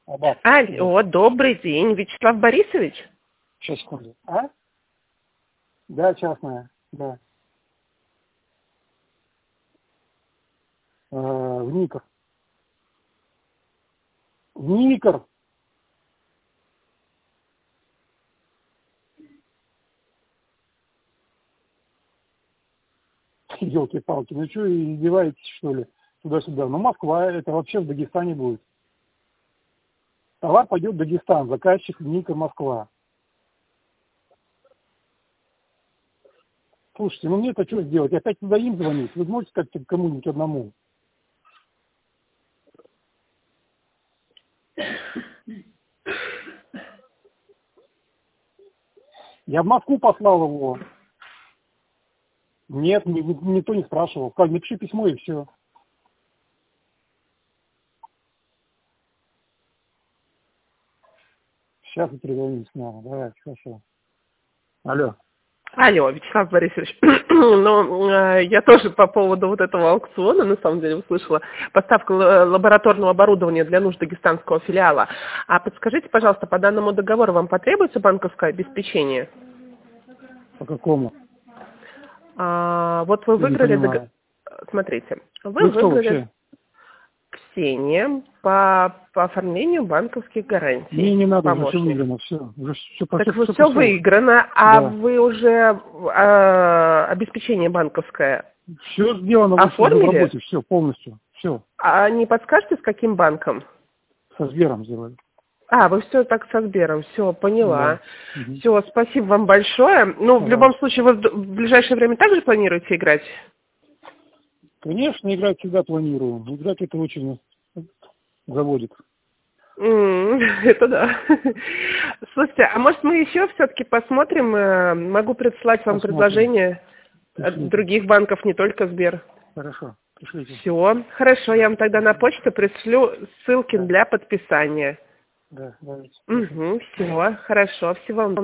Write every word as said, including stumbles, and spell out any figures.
Аббас. Алло, добрый день, Вячеслав Борисович? Сейчас, секунду. А? Да, частная, да. Э, в Никор. В Никор. Елки-палки, ну что, издеваетесь, что ли? Туда-сюда. Ну, Москва, это вообще в Дагестане будет. Товар пойдет в Дагестан, заказчик Никор, Москва. Слушайте, ну мне-то что сделать? Опять туда им звонить? Вы можете как-то кому-нибудь одному? Я в Москву послал его. Нет, ни- ни- никто не спрашивал. Как, напиши письмо и все. Сейчас я перезвоню снова. Давай, хорошо. Алло. Алло, Вячеслав Борисович, ну, э, я тоже по поводу вот этого аукциона, на самом деле, услышала, поставка л- лабораторного оборудования для нужд дагестанского филиала. А подскажите, пожалуйста, по данному договору вам потребуется банковское обеспечение? По какому? А, вот вы Я не выиграли, дог- понимаю. смотрите, вы Вы кто выиграли вообще? Ксения по, по оформлению банковских гарантий. Мне не надо, уже все Помощник. выиграно, все. Уже все, Так все, вы все, все выиграно, а Да. вы уже э, обеспечение банковское Все сделано, вы все в оформили? работе, все, полностью. Все. А не подскажете, с каким банком? Со Сбером сделали. А, вы все так со Сбером, все, поняла. Да. Угу. Все, спасибо вам большое. Ну, в Пожалуйста. любом случае, вы в в ближайшее время также планируете играть? Конечно, играть всегда планирую. Играть это очень заводит. М, Это да. Слушайте, а может мы еще все-таки посмотрим, э, могу прислать вам Посмотрим. предложение от Пришлите. других банков, не только Сбер. Хорошо, пришлите. Все, хорошо, я вам тогда на почту пришлю ссылки Да. для подписания. Да, давайте. Угу, все, хорошо, всего вам